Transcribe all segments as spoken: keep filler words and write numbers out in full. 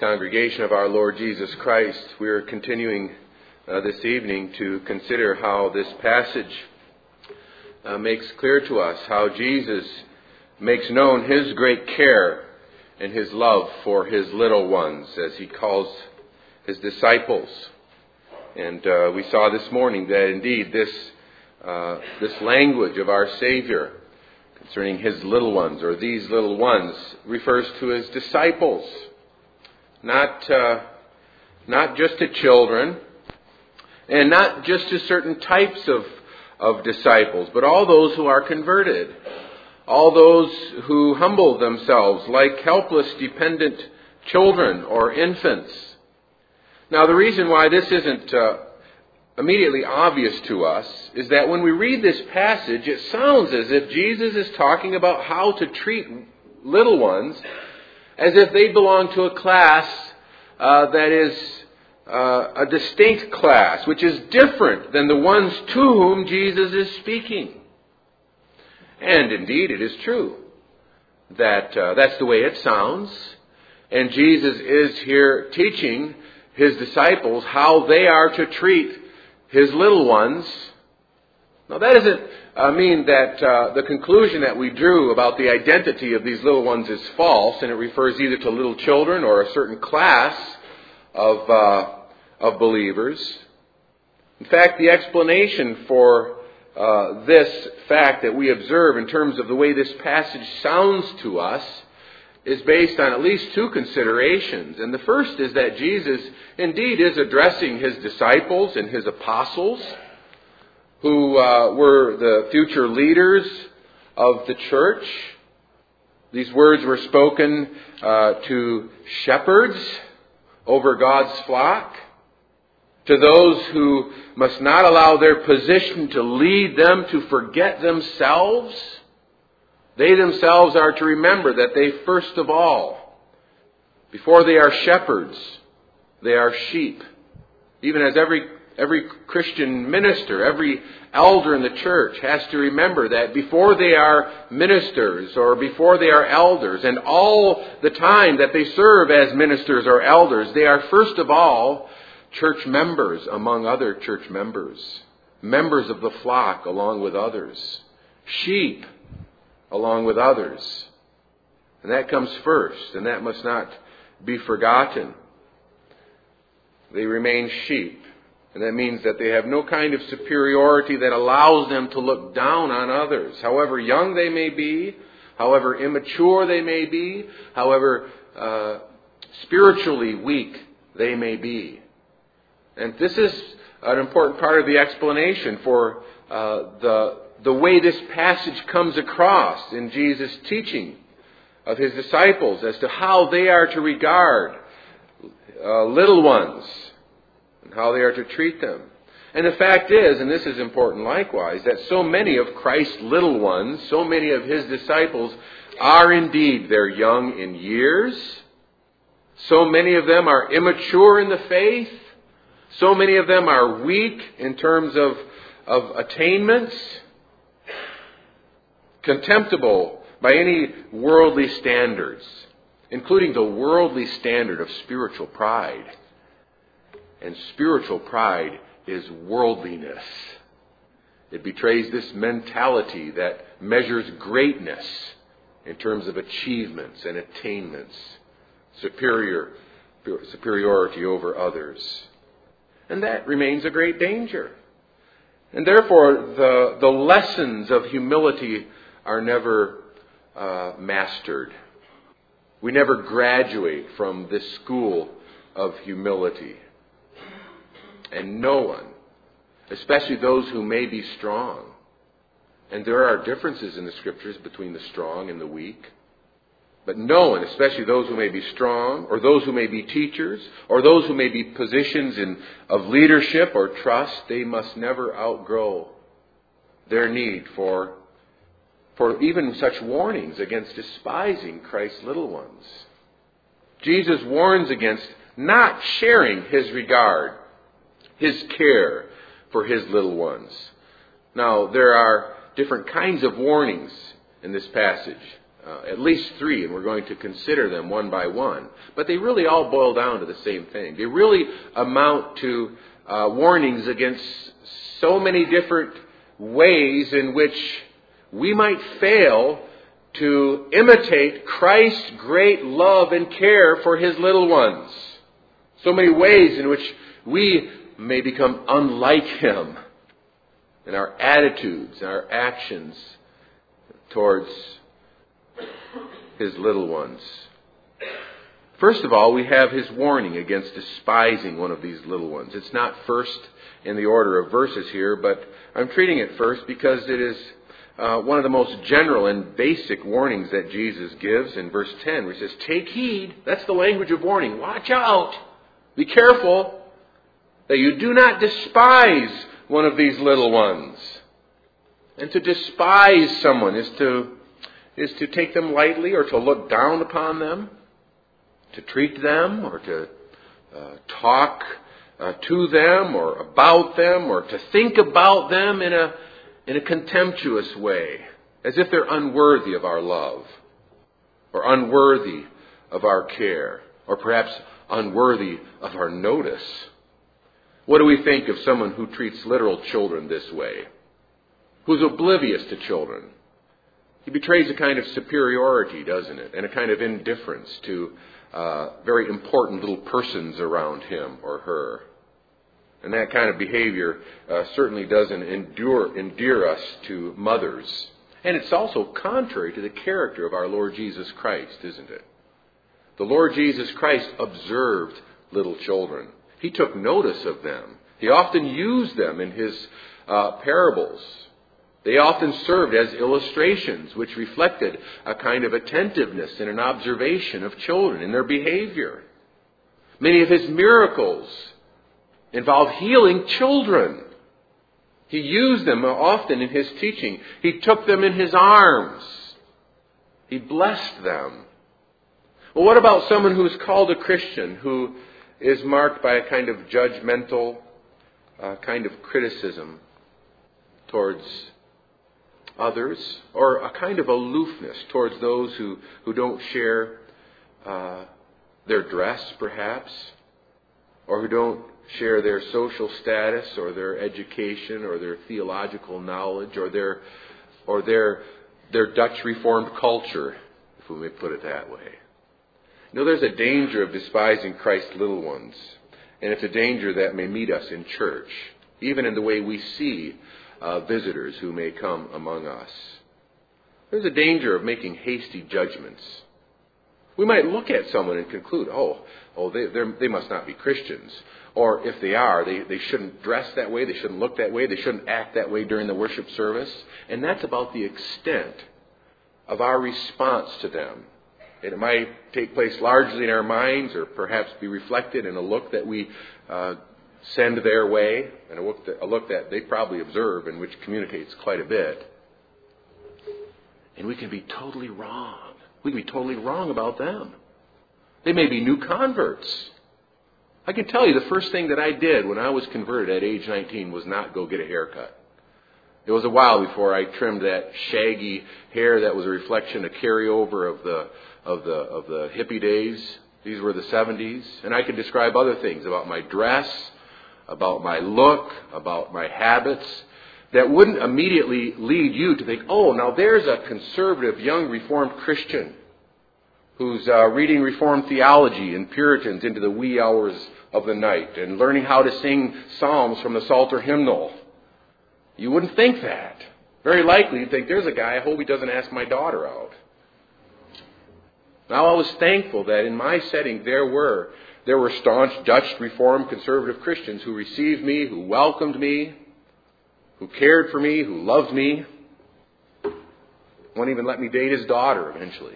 Congregation of our Lord Jesus Christ, we are continuing uh, this evening to consider how this passage uh, makes clear to us how Jesus makes known His great care and His love for His little ones, as He calls His disciples. And uh, we saw this morning that indeed this uh, this language of our Savior concerning His little ones, or these little ones, refers to His disciples. Not uh, not just to children, and not just to certain types of, of disciples, but all those who are converted. All those who humble themselves like helpless, dependent children or infants. Now, the reason why this isn't uh, immediately obvious to us is that when we read this passage, it sounds as if Jesus is talking about how to treat little ones as if they belong to a class uh, that is uh, a distinct class, which is different than the ones to whom Jesus is speaking. And indeed, it is true that uh, that's the way it sounds. And Jesus is here teaching His disciples how they are to treat His little ones. Now, that doesn't uh, mean that uh, the conclusion that we drew about the identity of these little ones is false, and it refers either to little children or a certain class of uh, of believers. In fact, the explanation for uh, this fact that we observe in terms of the way this passage sounds to us is based on at least two considerations. And the first is that Jesus indeed is addressing His disciples and His apostles, who uh, were the future leaders of the church. These words were spoken uh, to shepherds over God's flock, to those who must not allow their position to lead them to forget themselves. They themselves are to remember that they first of all, before they are shepherds, they are sheep. Even as every every Christian minister, every elder in the church has to remember that before they are ministers or before they are elders, and all the time that they serve as ministers or elders, they are first of all church members among other church members, members of the flock along with others, sheep along with others. And that comes first, and that must not be forgotten. They remain sheep. And that means that they have no kind of superiority that allows them to look down on others. However young they may be, however immature they may be, however uh, spiritually weak they may be. And this is an important part of the explanation for uh, the, the way this passage comes across in Jesus' teaching of His disciples as to how they are to regard uh, little ones, how they are to treat them. And the fact is, and this is important likewise, that so many of Christ's little ones, so many of His disciples, are indeed, they're young in years. So many of them are immature in the faith. So many of them are weak in terms of, of attainments. Contemptible by any worldly standards, including the worldly standard of spiritual pride. And spiritual pride is worldliness. It betrays this mentality that measures greatness in terms of achievements and attainments, superior superiority over others. And that remains a great danger. And therefore, the, the lessons of humility are never uh, mastered. We never graduate from this school of humility. And no one, especially those who may be strong, and there are differences in the Scriptures between the strong and the weak, but no one, especially those who may be strong, or those who may be teachers, or those who may be positions in, of leadership or trust, they must never outgrow their need for, for even such warnings against despising Christ's little ones. Jesus warns against not sharing His regard, His care for His little ones. Now, there are different kinds of warnings in this passage. uh, at least three, and we're going to consider them one by one. But they really all boil down to the same thing. They really amount to uh, warnings against so many different ways in which we might fail to imitate Christ's great love and care for His little ones. So many ways in which we may become unlike Him in our attitudes, our actions towards His little ones. First of all, we have His warning against despising one of these little ones. It's not first in the order of verses here, but I'm treating it first because it is uh, one of the most general and basic warnings that Jesus gives in verse ten, where He says, take heed. That's the language of warning. Watch out. Be careful that you do not despise one of these little ones. And to despise someone is to is to take them lightly or to look down upon them, to treat them or to uh, talk uh, to them or about them or to think about them in a in a contemptuous way, as if they're unworthy of our love or unworthy of our care or perhaps unworthy of our notice. What do we think of someone who treats literal children this way? Who's oblivious to children? He betrays a kind of superiority, doesn't it? And a kind of indifference to uh, very important little persons around him or her. And that kind of behavior uh, certainly doesn't endure, endear us to mothers. And it's also contrary to the character of our Lord Jesus Christ, isn't it? The Lord Jesus Christ observed little children. He took notice of them. He often used them in His uh, parables. They often served as illustrations which reflected a kind of attentiveness and an observation of children in their behavior. Many of His miracles involved healing children. He used them often in His teaching. He took them in His arms. He blessed them. Well, what about someone who is called a Christian, who is marked by a kind of judgmental uh, kind of criticism towards others, or a kind of aloofness towards those who, who don't share uh, their dress, perhaps, or who don't share their social status or their education or their theological knowledge or their or their their Dutch Reformed culture, if we may put it that way. You know, there's a danger of despising Christ's little ones, and it's a danger that may meet us in church, even in the way we see uh, visitors who may come among us. There's a danger of making hasty judgments. We might look at someone and conclude, oh, oh, they they must not be Christians. Or if they are, they, they shouldn't dress that way, they shouldn't look that way, they shouldn't act that way during the worship service. And that's about the extent of our response to them. And it might take place largely in our minds, or perhaps be reflected in a look that we uh, send their way, and a look, that, a look that they probably observe and which communicates quite a bit. And we can be totally wrong. We can be totally wrong about them. They may be new converts. I can tell you the first thing that I did when I was converted at age nineteen was not go get a haircut. It was a while before I trimmed that shaggy hair that was a reflection, a carryover of the of the of the hippie days. These were the seventies. And I could describe other things about my dress, about my look, about my habits, that wouldn't immediately lead you to think, oh, now there's a conservative young Reformed Christian who's uh, reading Reformed theology and Puritans into the wee hours of the night and learning how to sing psalms from the Psalter hymnal. You wouldn't think that. Very likely you'd think, there's a guy, I hope he doesn't ask my daughter out. Now I was thankful that in my setting there were there were staunch Dutch Reformed conservative Christians who received me, who welcomed me, who cared for me, who loved me. Won't even let me date his daughter eventually.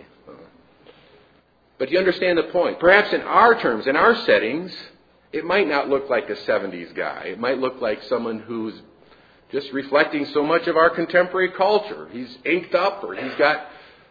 But you understand the point. Perhaps in our terms, in our settings, it might not look like a seventies guy. It might look like someone who's just reflecting so much of our contemporary culture. He's inked up, or he's got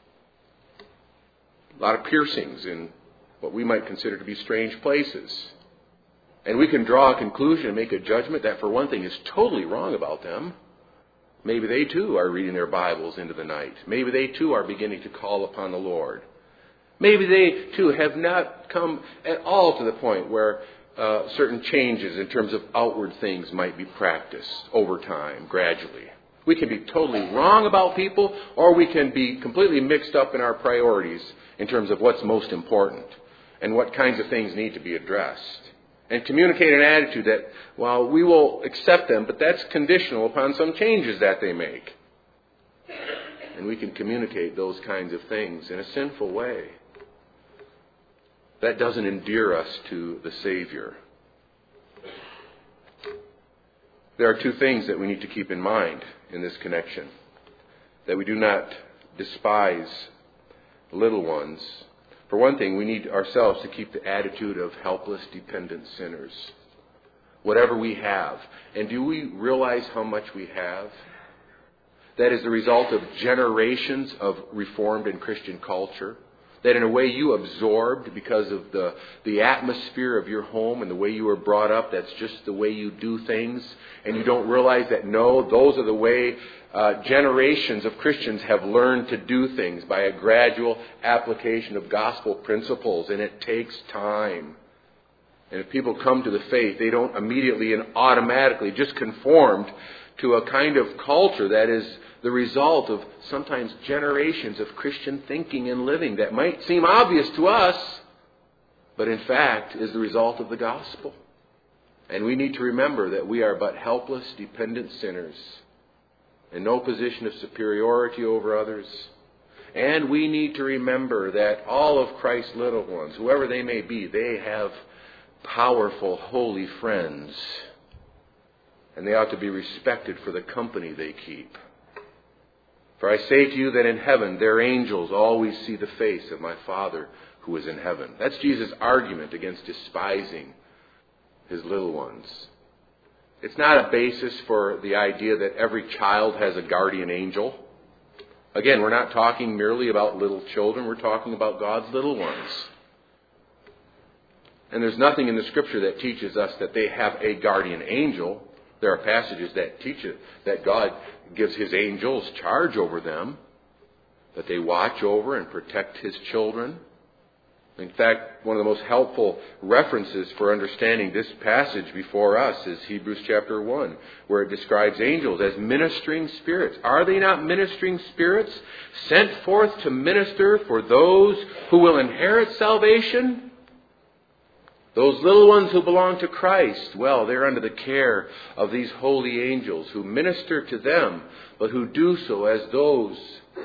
a lot of piercings in what we might consider to be strange places. And we can draw a conclusion and make a judgment that, for one thing, is totally wrong about them. Maybe they too are reading their Bibles into the night. Maybe they too are beginning to call upon the Lord. Maybe they too have not come at all to the point where uh, certain changes in terms of outward things might be practiced over time, gradually. We can be totally wrong about people, or we can be completely mixed up in our priorities in terms of what's most important and what kinds of things need to be addressed. And communicate an attitude that, well, we will accept them, but that's conditional upon some changes that they make. And we can communicate those kinds of things in a sinful way. That doesn't endear us to the Savior. There are two things that we need to keep in mind in this connection. That we do not despise little ones. For one thing, we need ourselves to keep the attitude of helpless, dependent sinners. Whatever we have. And do we realize how much we have? That is the result of generations of Reformed and Christian culture. That in a way you absorbed because of the, the atmosphere of your home and the way you were brought up. That's just the way you do things. And you don't realize that, no, those are the way uh, generations of Christians have learned to do things by a gradual application of gospel principles. And it takes time. And if people come to the faith, they don't immediately and automatically just conform to a kind of culture that is the result of sometimes generations of Christian thinking and living that might seem obvious to us, but in fact is the result of the gospel. And we need to remember that we are but helpless, dependent sinners in no position of superiority over others. And we need to remember that all of Christ's little ones, whoever they may be, they have powerful, holy friends. And they ought to be respected for the company they keep. For I say to you that in heaven their angels always see the face of my Father who is in heaven. That's Jesus' argument against despising his little ones. It's not a basis for the idea that every child has a guardian angel. Again, we're not talking merely about little children. We're talking about God's little ones. And there's nothing in the Scripture that teaches us that they have a guardian angel. There are passages that teach it, that God gives his angels charge over them, that they watch over and protect his children. In fact, one of the most helpful references for understanding this passage before us is Hebrews chapter one, where it describes angels as ministering spirits. Are they not ministering spirits sent forth to minister for those who will inherit salvation? Those little ones who belong to Christ, well, they're under the care of these holy angels who minister to them, but who do so as those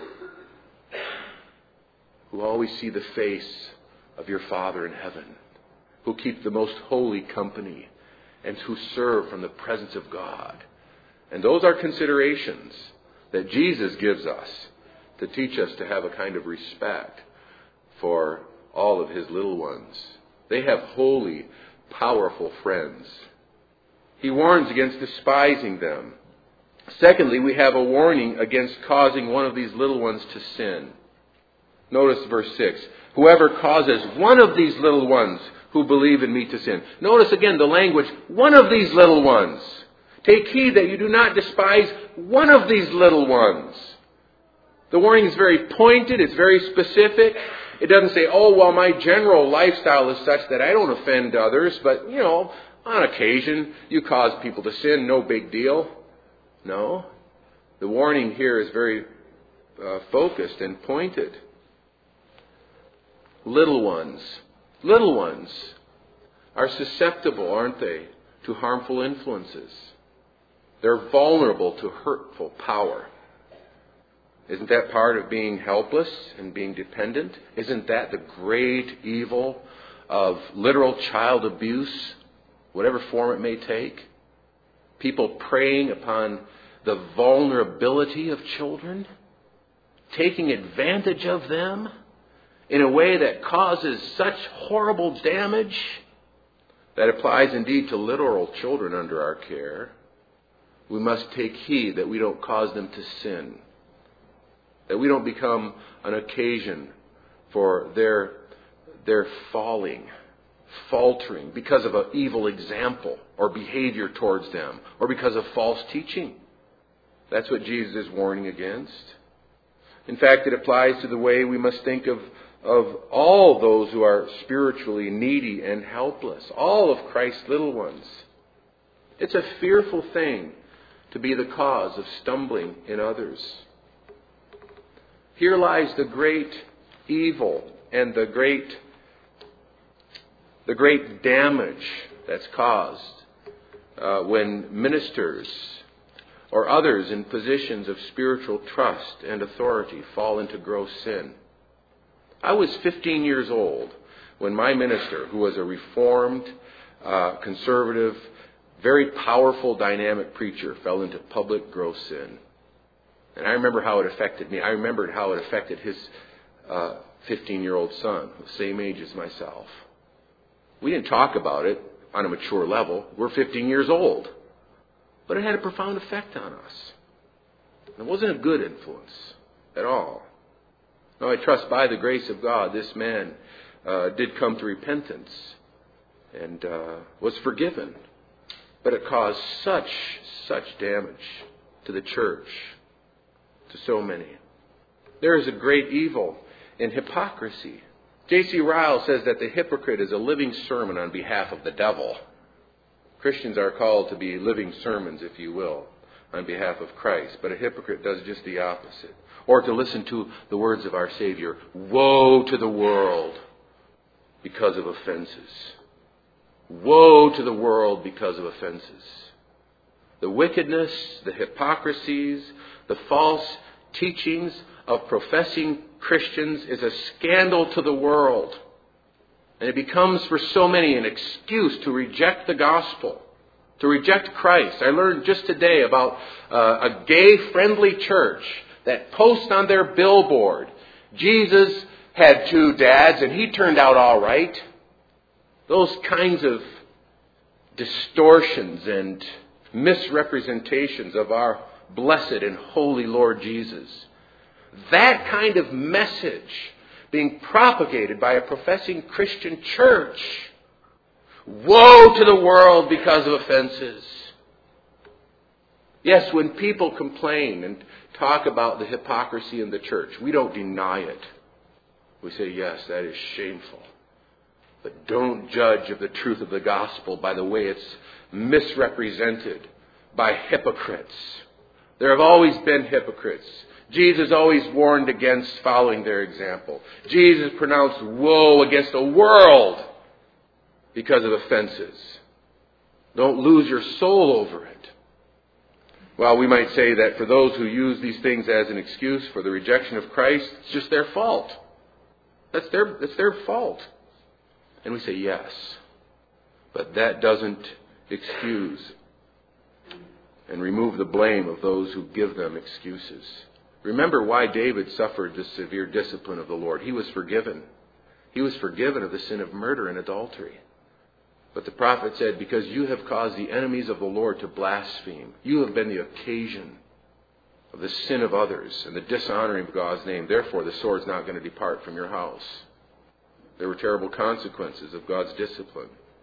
who always see the face of your Father in heaven, who keep the most holy company, and who serve from the presence of God. And those are considerations that Jesus gives us to teach us to have a kind of respect for all of his little ones. They have holy, powerful friends. He warns against despising them. Secondly, we have a warning against causing one of these little ones to sin. Notice verse six. Whoever causes one of these little ones who believe in me to sin. Notice again the language, one of these little ones. Take heed that you do not despise one of these little ones. The warning is very pointed, it's very specific. It doesn't say, oh, well, my general lifestyle is such that I don't offend others, but, you know, on occasion you cause people to sin, no big deal. No. The warning here is very uh, focused and pointed. Little ones, little ones are susceptible, aren't they, to harmful influences. They're vulnerable to hurtful power. Isn't that part of being helpless and being dependent? Isn't that the great evil of literal child abuse, whatever form it may take? People preying upon the vulnerability of children, taking advantage of them in a way that causes such horrible damage. That applies indeed to literal children under our care. We must take heed that we don't cause them to sin. That we don't become an occasion for their, their falling, faltering because of an evil example or behavior towards them or because of false teaching. That's what Jesus is warning against. In fact, it applies to the way we must think of, of all those who are spiritually needy and helpless. All of Christ's little ones. It's a fearful thing to be the cause of stumbling in others. Here lies the great evil and the great, the great damage that's caused uh, when ministers or others in positions of spiritual trust and authority fall into gross sin. I was fifteen years old when my minister, who was a reformed, uh, conservative, very powerful, dynamic preacher, fell into public gross sin. And I remember how it affected me. I remembered how it affected his uh, fifteen-year-old son, the same age as myself. We didn't talk about it on a mature level. We're fifteen years old. But it had a profound effect on us. It wasn't a good influence at all. Now, I trust by the grace of God, this man uh, did come to repentance and uh, was forgiven. But it caused such, such damage to the church, to so many. There is a great evil in hypocrisy. J C Ryle says that the hypocrite is a living sermon on behalf of the devil. Christians are called to be living sermons, if you will, on behalf of Christ. But a hypocrite does just the opposite. Or to listen to the words of our Savior, woe to the world because of offenses. Woe to the world because of offenses. The wickedness, the hypocrisies, the false teachings of professing Christians is a scandal to the world. And it becomes for so many an excuse to reject the gospel, to reject Christ. I learned just today about uh, a gay-friendly church that posts on their billboard, Jesus had two dads and he turned out all right. Those kinds of distortions and misrepresentations of our blessed and holy Lord Jesus. That kind of message being propagated by a professing Christian church. Woe to the world because of offenses. Yes, when people complain and talk about the hypocrisy in the church, we don't deny it. We say, yes, that is shameful. But don't judge of the truth of the gospel by the way it's misrepresented by hypocrites. There have always been hypocrites. Jesus always warned against following their example. Jesus pronounced woe against the world because of offenses. Don't lose your soul over it. Well, we might say that for those who use these things as an excuse for the rejection of Christ, it's just their fault. That's their, that's their fault. And we say, yes. But that doesn't excuse and remove the blame of those who give them excuses. Remember why David suffered the severe discipline of the Lord. He was forgiven. He was forgiven of the sin of murder and adultery. But the prophet said, because you have caused the enemies of the Lord to blaspheme, you have been the occasion of the sin of others and the dishonoring of God's name. Therefore, the sword's not going to depart from your house. There were terrible consequences of God's discipline.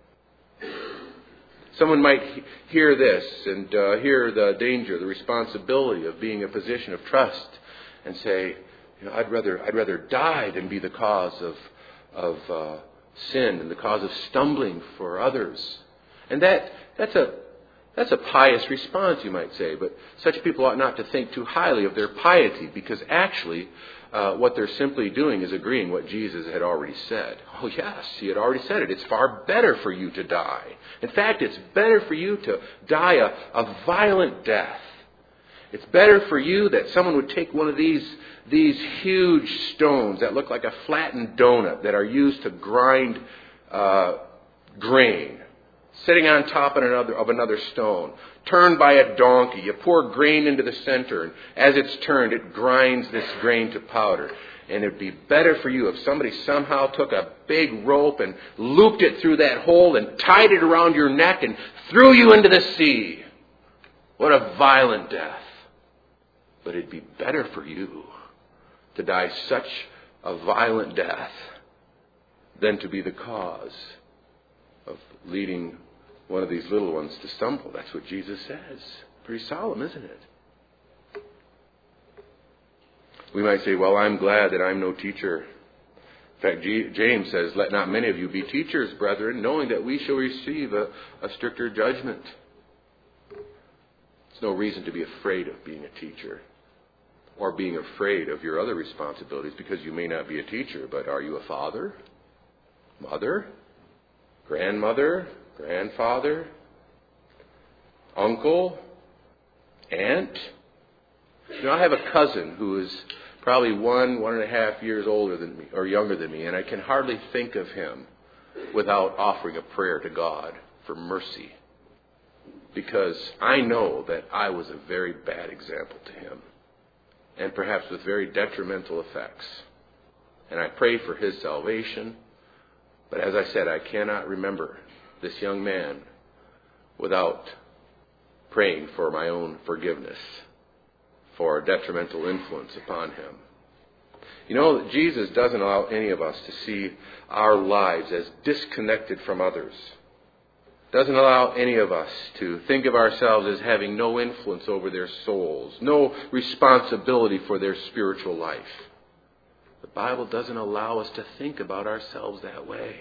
Someone might hear this and uh, hear the danger, the responsibility of being a position of trust and say, you know, I'd rather I'd rather die than be the cause of of uh, sin and the cause of stumbling for others. And that that's a that's a pious response, you might say, but such people ought not to think too highly of their piety, because actually uh, what they're simply doing is agreeing what Jesus had already said. Oh yes, he had already said it. It's far better for you to die. In fact, it's better for you to die a, a violent death. It's better for you that someone would take one of these, these huge stones that look like a flattened donut that are used to grind uh, grain, sitting on top of another, of another stone, turned by a donkey. You pour grain into the center, and as it's turned, it grinds this grain to powder. And it would be better for you if somebody somehow took a big rope and looped it through that hole and tied it around your neck and threw you into the sea. What a violent death. But it'd be better for you to die such a violent death than to be the cause of leading one of these little ones to stumble. That's what Jesus says. Pretty solemn, isn't it? We might say, well, I'm glad that I'm no teacher. In fact, G- James says, let not many of you be teachers, brethren, knowing that we shall receive a, a stricter judgment. There's no reason to be afraid of being a teacher or being afraid of your other responsibilities, because you may not be a teacher, but are you a father, mother, grandmother, grandfather, uncle, aunt? You know, I have a cousin who is probably one, one and a half years older than me, or younger than me, and I can hardly think of him without offering a prayer to God for mercy, because I know that I was a very bad example to him, and perhaps with very detrimental effects. And I pray for his salvation, but as I said, I cannot remember this young man without praying for my own forgiveness for a detrimental influence upon him. You know, Jesus doesn't allow any of us to see our lives as disconnected from others. Doesn't allow any of us to think of ourselves as having no influence over their souls, no responsibility for their spiritual life. The Bible doesn't allow us to think about ourselves that way.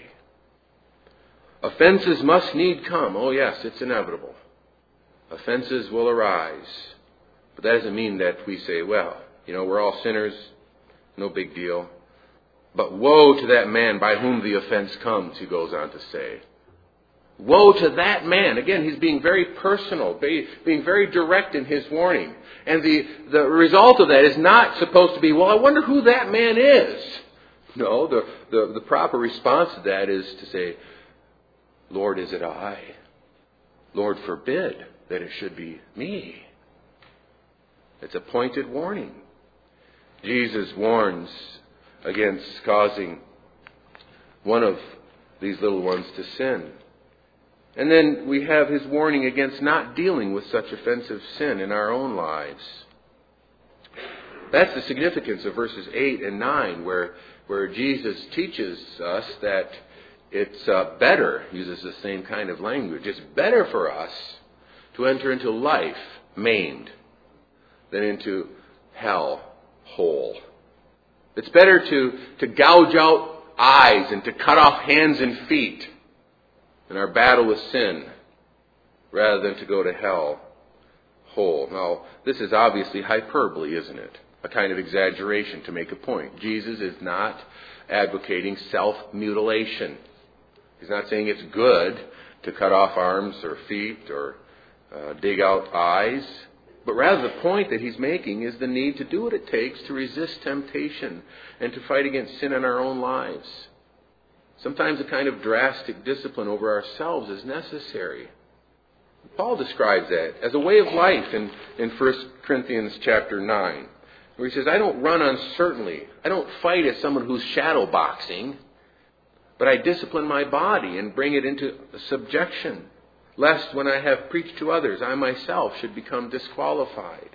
Offenses must need come. Oh yes, it's inevitable. Offenses will arise. But that doesn't mean that we say, well, you know, we're all sinners, no big deal. But woe to that man by whom the offense comes, he goes on to say. Woe to that man. Again, he's being very personal, being very direct in his warning. And the, the result of that is not supposed to be, well, I wonder who that man is. No, the, the, the proper response to that is to say, Lord, is it I? Lord, forbid that it should be me. It's a pointed warning. Jesus warns against causing one of these little ones to sin. And then we have his warning against not dealing with such offensive sin in our own lives. That's the significance of verses eight and nine, where, where Jesus teaches us that it's uh, better, uses the same kind of language, it's better for us to enter into life maimed than into hell whole. It's better to, to gouge out eyes and to cut off hands and feet in our battle with sin, rather than to go to hell whole. Now, this is obviously hyperbole, isn't it? A kind of exaggeration to make a point. Jesus is not advocating self-mutilation. He's not saying it's good to cut off arms or feet or uh, dig out eyes. But rather the point that he's making is the need to do what it takes to resist temptation and to fight against sin in our own lives. Sometimes a kind of drastic discipline over ourselves is necessary. Paul describes that as a way of life in, in First Corinthians chapter nine, where he says, I don't run uncertainly. I don't fight as someone who's shadow boxing, but I discipline my body and bring it into subjection, lest when I have preached to others, I myself should become disqualified.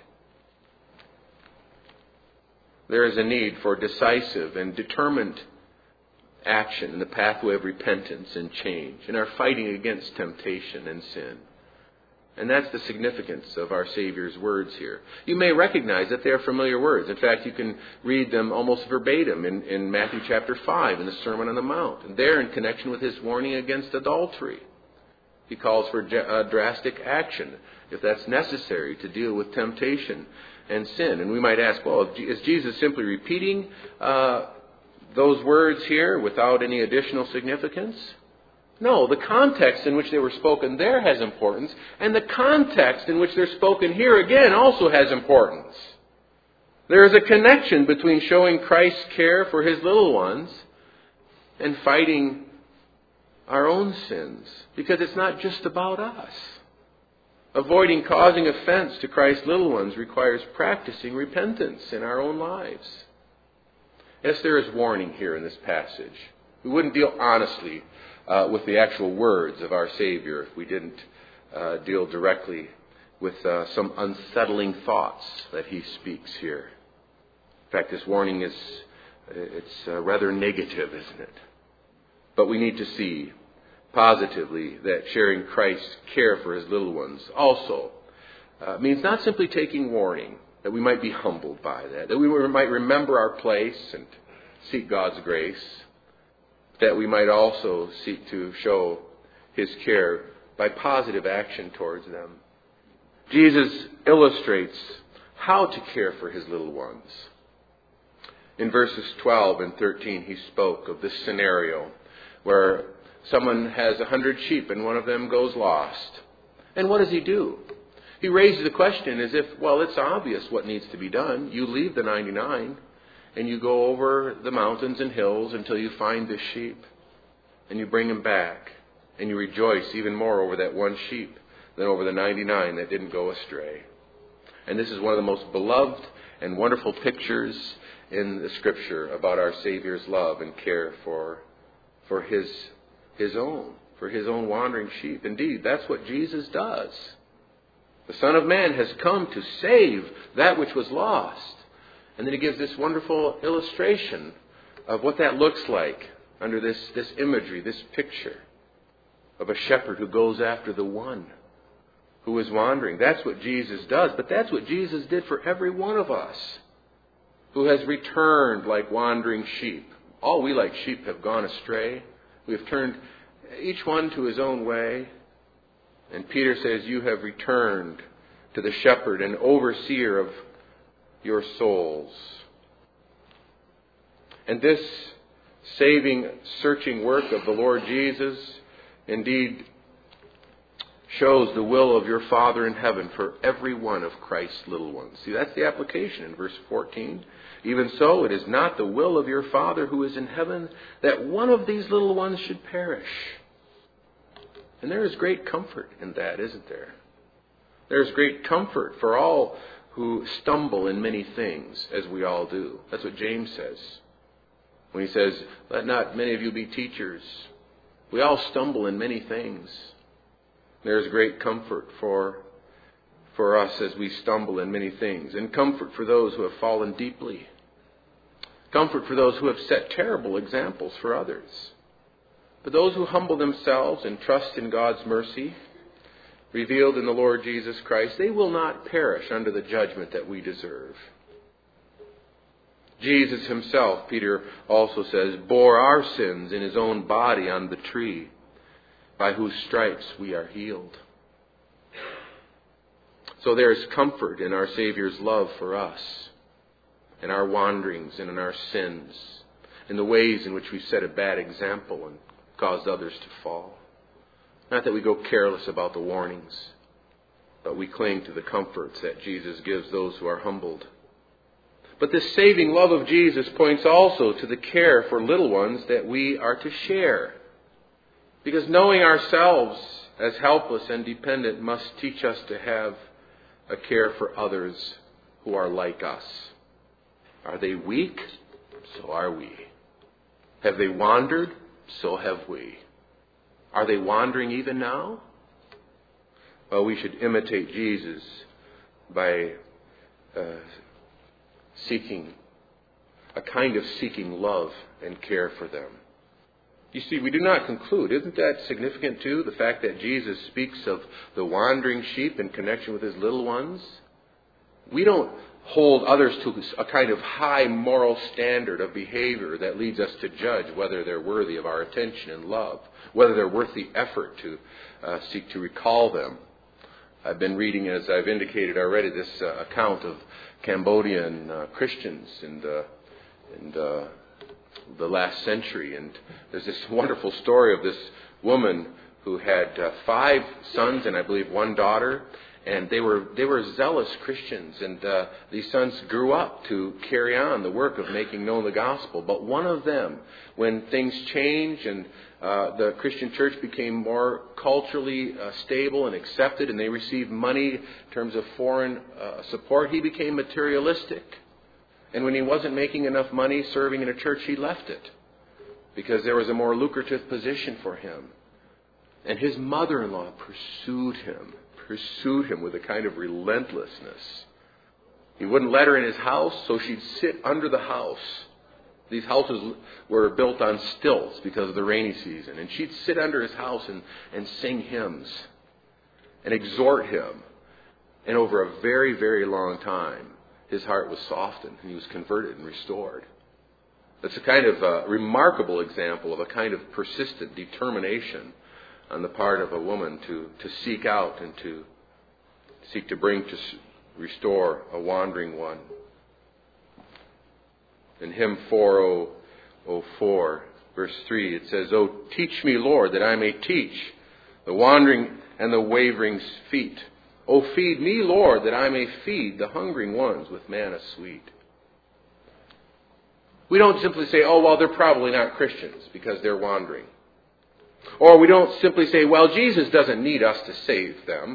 There is a need for decisive and determined action in the pathway of repentance and change, in our fighting against temptation and sin. And that's the significance of our Savior's words here. You may recognize that they are familiar words. In fact, you can read them almost verbatim in, in Matthew chapter five in the Sermon on the Mount. And there, in connection with his warning against adultery, he calls for uh, drastic action, if that's necessary, to deal with temptation and sin. And we might ask, well, is Jesus simply repeating uh, those words here without any additional significance? No, the context in which they were spoken there has importance, and the context in which they're spoken here again also has importance. There is a connection between showing Christ's care for his little ones and fighting our own sins, because it's not just about us. Avoiding causing offense to Christ's little ones requires practicing repentance in our own lives. Yes, there is warning here in this passage. We wouldn't deal honestly uh, with the actual words of our Savior if we didn't uh, deal directly with uh, some unsettling thoughts that he speaks here. In fact, this warning is it's uh, rather negative, isn't it? But we need to see positively that sharing Christ's care for his little ones also uh, means not simply taking warning, that we might be humbled by that, that we might remember our place and seek God's grace, that we might also seek to show His care by positive action towards them. Jesus illustrates how to care for His little ones. In verses twelve and thirteen, He spoke of this scenario where someone has a hundred sheep and one of them goes lost. And what does He do? He raises the question as if, well, it's obvious what needs to be done. You leave the ninety-nine and you go over the mountains and hills until you find this sheep. And you bring him back. And you rejoice even more over that one sheep than over the ninety-nine that didn't go astray. And this is one of the most beloved and wonderful pictures in the Scripture about our Savior's love and care for, for his, his own, for His own wandering sheep. Indeed, that's what Jesus does. The Son of Man has come to save that which was lost. And then He gives this wonderful illustration of what that looks like under this, this imagery, this picture of a shepherd who goes after the one who is wandering. That's what Jesus does. But that's what Jesus did for every one of us who has returned like wandering sheep. All we like sheep have gone astray. We have turned each one to his own way. And Peter says, you have returned to the shepherd and overseer of your souls. And this saving, searching work of the Lord Jesus indeed shows the will of your Father in heaven for every one of Christ's little ones. See, that's the application in verse fourteen. Even so, it is not the will of your Father who is in heaven that one of these little ones should perish. And there is great comfort in that, isn't there? There's great comfort for all who stumble in many things, as we all do. That's what James says. When he says, let not many of you be teachers. We all stumble in many things. There's great comfort for, for us as we stumble in many things. And comfort for those who have fallen deeply. Comfort for those who have set terrible examples for others. But those who humble themselves and trust in God's mercy, revealed in the Lord Jesus Christ, they will not perish under the judgment that we deserve. Jesus Himself, Peter also says, bore our sins in His own body on the tree, by whose stripes we are healed. So there is comfort in our Savior's love for us, in our wanderings and in our sins, in the ways in which we set a bad example and caused others to fall. Not that we go careless about the warnings, but we cling to the comforts that Jesus gives those who are humbled. But this saving love of Jesus points also to the care for little ones that we are to share. Because knowing ourselves as helpless and dependent must teach us to have a care for others who are like us. Are they weak? So are we. Have they wandered? So have we. Are they wandering even now? Well, we should imitate Jesus by uh, seeking, a kind of seeking love and care for them. You see, we do not conclude. Isn't that significant too? The fact that Jesus speaks of the wandering sheep in connection with His little ones. We don't hold others to a kind of high moral standard of behavior that leads us to judge whether they're worthy of our attention and love, whether they're worth the effort to uh, seek to recall them. I've been reading, as I've indicated already, this uh, account of Cambodian uh, Christians in the, in the, the last century. And there's this wonderful story of this woman who had uh, five sons and I believe one daughter. And they were they were zealous Christians, and uh, these sons grew up to carry on the work of making known the gospel. But one of them, when things changed and uh, the Christian church became more culturally uh, stable and accepted, and they received money in terms of foreign uh, support, he became materialistic. And when he wasn't making enough money serving in a church, he left it because there was a more lucrative position for him. And his mother-in-law pursued him. pursued him with a kind of relentlessness. He wouldn't let her in his house, so she'd sit under the house. These houses were built on stilts because of the rainy season. And she'd sit under his house and, and sing hymns and exhort him. And over a very, very long time, his heart was softened and he was converted and restored. That's a kind of uh, remarkable example of a kind of persistent determination on the part of a woman to, to seek out and to seek to bring to restore a wandering one. In hymn four oh four, verse three, it says, "Oh, teach me, Lord, that I may teach the wandering and the wavering's feet. Oh, feed me, Lord, that I may feed the hungering ones with manna sweet." We don't simply say, oh, well, they're probably not Christians because they're wandering. Or we don't simply say, well, Jesus doesn't need us to save them.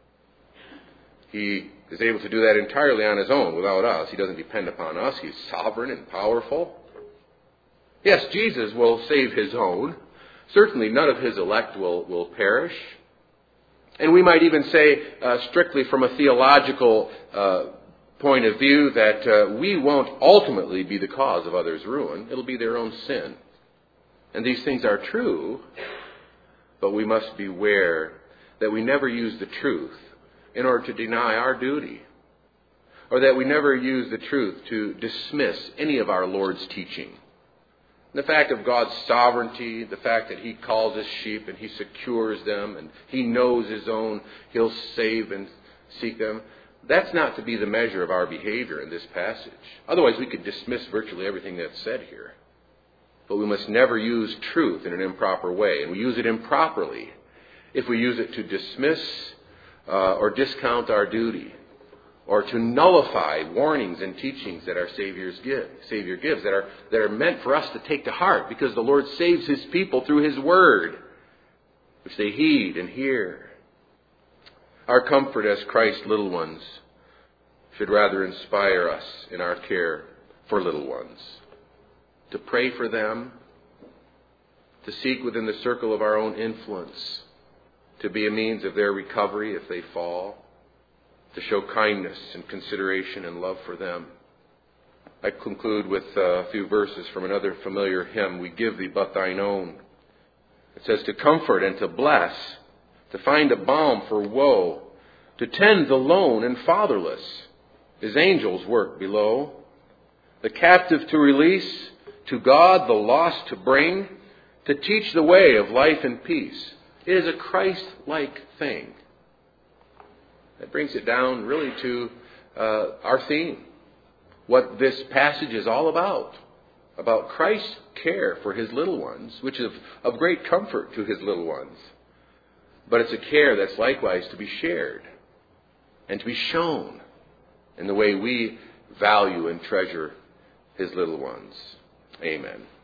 He is able to do that entirely on his own without us. He doesn't depend upon us. He's sovereign and powerful. Yes, Jesus will save his own. Certainly none of his elect will, will perish. And we might even say, uh, strictly from a theological uh, point of view, that uh, we won't ultimately be the cause of others' ruin. It'll be their own sin. And these things are true, but we must beware that we never use the truth in order to deny our duty, or that we never use the truth to dismiss any of our Lord's teaching. The fact of God's sovereignty, the fact that he calls his sheep and he secures them and he knows his own, he'll save and seek them, that's not to be the measure of our behavior in this passage. Otherwise we could dismiss virtually everything that's said here. But we must never use truth in an improper way. And we use it improperly if we use it to dismiss uh, or discount our duty, or to nullify warnings and teachings that our Savior's give, Savior gives, that are, that are meant for us to take to heart, because the Lord saves his people through his word, which they heed and hear. Our comfort as Christ's little ones should rather inspire us in our care for little ones, to pray for them, to seek within the circle of our own influence to be a means of their recovery if they fall, to show kindness and consideration and love for them. I conclude with a few verses from another familiar hymn, "We Give Thee But Thine Own." It says, "To comfort and to bless, to find a balm for woe, to tend the lone and fatherless, his angels work below. The captive to release, to God the lost to bring, to teach the way of life and peace. It is a Christ-like thing." That brings it down really to uh, our theme, what this passage is all about, about Christ's care for his little ones, which is of, of great comfort to his little ones. But it's a care that's likewise to be shared and to be shown in the way we value and treasure his little ones. Amen.